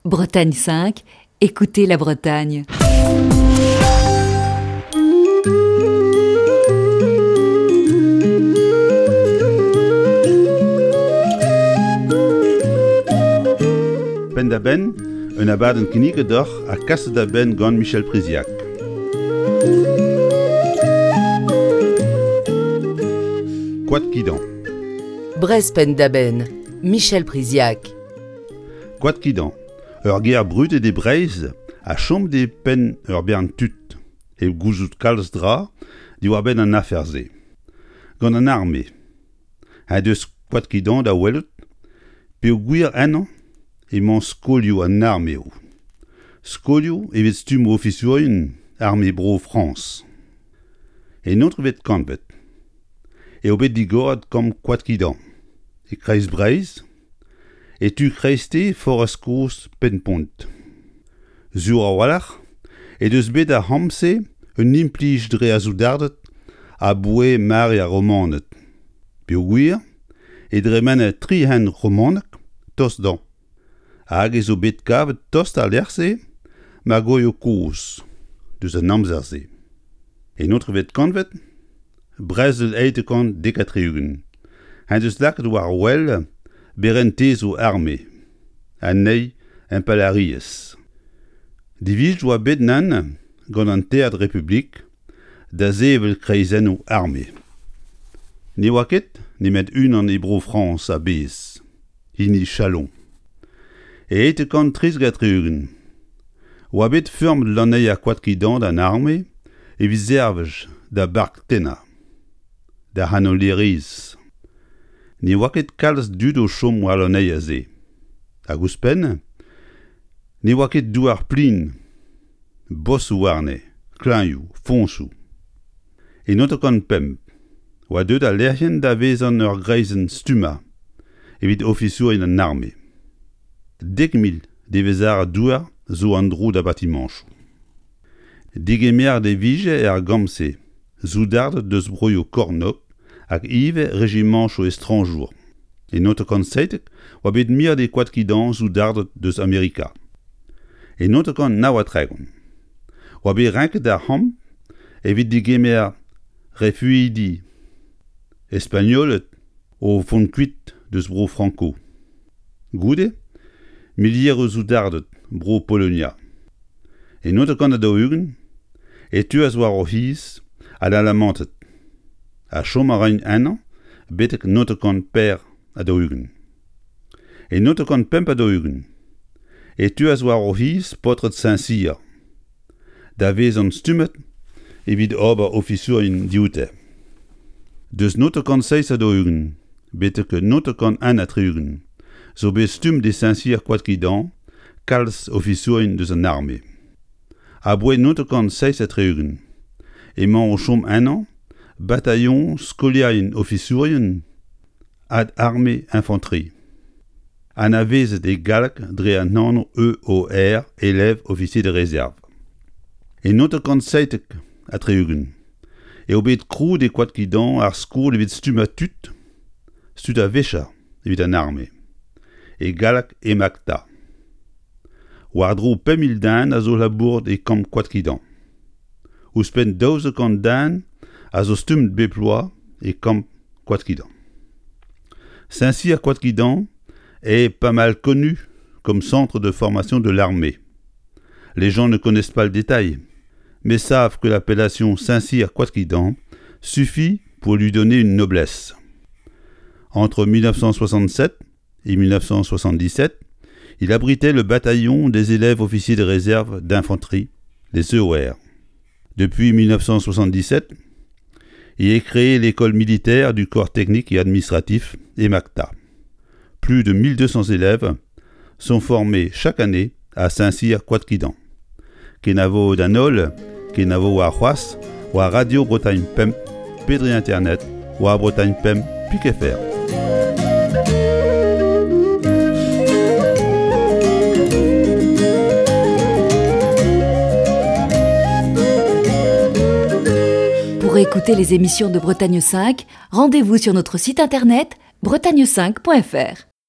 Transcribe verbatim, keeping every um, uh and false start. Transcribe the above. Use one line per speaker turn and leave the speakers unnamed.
Bretagne cinq, écoutez la Bretagne.
Ben da ben, un abad en knike doch a kasse da ben gant Michel Priziac. Quad kidan.
Brez pen da ben, Michel Priziac.
Quad kidan. Ur ger brut e de breiz, a chom de pen ur bern tut, e gouzout kalz dra, di war ben an aferze. Gant an arme. Ha deus quad kidan da welet, pe o gwir enan, emañ skolioù an armeo. Skolioù evet stum ofisurien arme bro France. E notre vet kanvet. E obet digorat kom quad kidan. E kreiz breiz, e tu kreiste for as koz penpont. Zur a walach, e deus bet a hamse un implij dre a zoudardet a boe mari a romanet. Pe o gwir, e dre men a tri hen romanek tos dan. Hag e zo bet kavet tost a lerse, ma goy o koz, deus an amzerse. E notre vet kanvet, brezel eite kan dekatreugen. Han deus laket war wel, beren tez o arme. An nei, un palariez. Divij doa bet nan, gant an tead republik, da zevel kreizen o arme. Ne oa ket, ne met un an ebro France a bez. Hini chalon. E eite kan trez gatreugen. Oa bet firm l'annei a quad kidan d'an arme, e vizervej da bark tena. Da hanoleriz. Ne oa ket kalz dud o chom war l'annei a ze. A gouspen, ne oa ket douar plin, bos ou arne, klañoù, fonsou. E not kan pemp. Oa deud a lerien da vezan ur greizen stuma, evit ofisur in an arme. Dek mil de vezar a douar zo an drou da batimanchou. Degemer de vije er gamse, zoudard deus broio kornok, ak ive regimanchou estranjour. E not kan seitek, oa bet mir de quad kidan zoudard deus Amerika. E not kan nawatregon. Oa bet renket da ham, evit degemer refuidi espagnolet o fond kuit deus bro Franco. Goude? Milier o zoudardet bro Polonia. E not kan da daougen, e tu az war o hiz, a la lamantet. A chom a rein enan, betek not kan per a daougen. E not kan pemp a daougen. E tu az war o hiz potret Saint-Cyr. Da vez an stumet, evit ober ofisur in dioute. Deus not kan seis a daougen, betek not kan an a treugen. Zo be stum de Saint-Cyr quad kidan, kalz ofisurien deus an arme. A boe not kan seis a treugen. Emañ o chom enan, bataillon skoliaien ofisurien ad arme infantri. An a vezet e galak dre an nano E O R, élève officier de réserve. E not kan seitek a treugen. E obet krou de quad kidan ar skol evit stum a tut, stud a vecha evit an arme. E galak e makta. War dro pemil dan a zo labourd e kam quad kidan. Ouspen daouzek an dan a zo stum beploa e kam quad kidan. Saint-Cyr quad kidan est pas mal connu comme centre de formation de l'armée. Les gens ne connaissent pas le détail, mais savent que l'appellation Saint-Cyr quad kidan suffit pour lui donner une noblesse. Entre mille neuf cent soixante-sept et mille neuf cent soixante-dix-sept, il abritait le bataillon des élèves officiers de réserve d'infanterie, les E O R. Depuis mille neuf cent soixante-dix-sept, il est créé l'école militaire du corps technique et administratif, EMACTA. Plus de mille deux cents élèves sont formés chaque année à Saint-Cyr quad kidan. Kenavo danol, kenavo a c'hoaz, ou à Radio Bretagne Pemp, Pedri Internet, ou à Bretagne Pemp, Pic F R.
Pour écouter les émissions de Bretagne cinq, rendez-vous sur notre site internet bretagne cinq point f r.